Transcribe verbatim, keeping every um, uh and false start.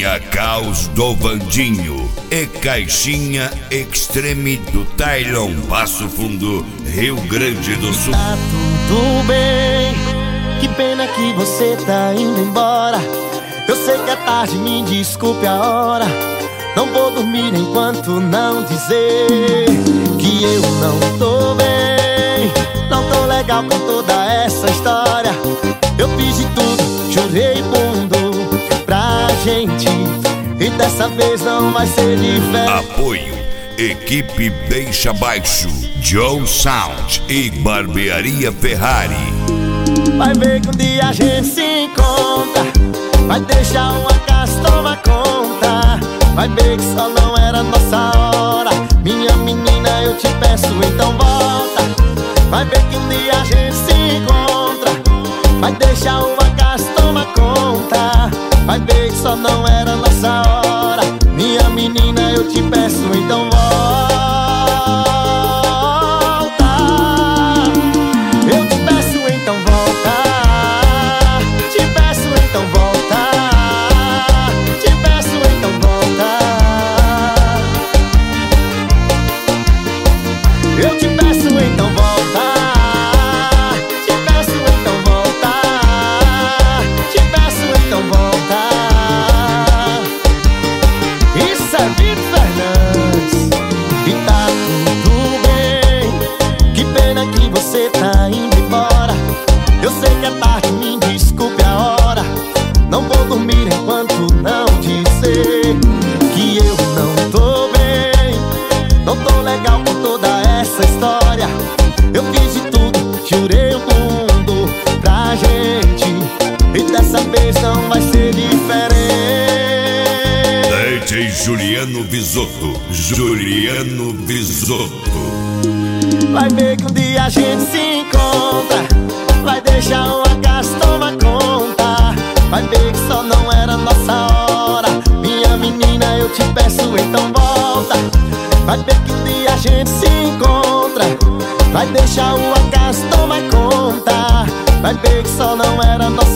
Caixinha Caos do Vandinho e Caixinha Extreme do Tailon, Passo Fundo, Rio Grande do Sul. Tá tudo bem, que pena que você tá indo embora. Eu sei que é tarde, me desculpe a hora. Não vou dormir enquanto não dizer que eu não tô bem. Não tô legal com toda essa história. Eu fiz de tudo, chorei fundo pra gente, e dessa vez não vai ser diferente. Apoio Equipe Beixa Baixo, Joe Sound e Barbearia Ferrari. Vai ver que um dia a gente se encontra, vai deixar uma casa, toma conta. Vai ver que só não era nossa hora. Minha menina, eu te peço, então volta. Vai ver que um dia a gente se encontra, vai deixar uma casa, toma conta. Vai ver que só não era nossa hora. Minha menina, eu te peço, então volta. Eu te peço, então volta. Te peço, então volta. Te peço, então volta. Eu te peço, então volta. Te peço, então volta. Te peço, então volta. Isso é Vitor Fernandes. E tá tudo bem, que pena que você tá indo embora. Eu sei que é tarde, me desculpe a hora. Não vou dormir enquanto não dizer que eu não tô bem. Não tô legal com toda essa história. Eu fiz de tudo, jurei o mundo pra gente, e dessa vez não vai ser diferente. D J Juliano Visotto, Juliano Visotto. Vai ver que um dia a gente se encontra, vai deixar uma casa, toma conta. Vai ver que só não era nossa hora. Minha menina, eu te peço, então volta. Vai ver que um dia a gente se encontra, vai deixar uma casa, toma conta. Vai ver que só não era nossa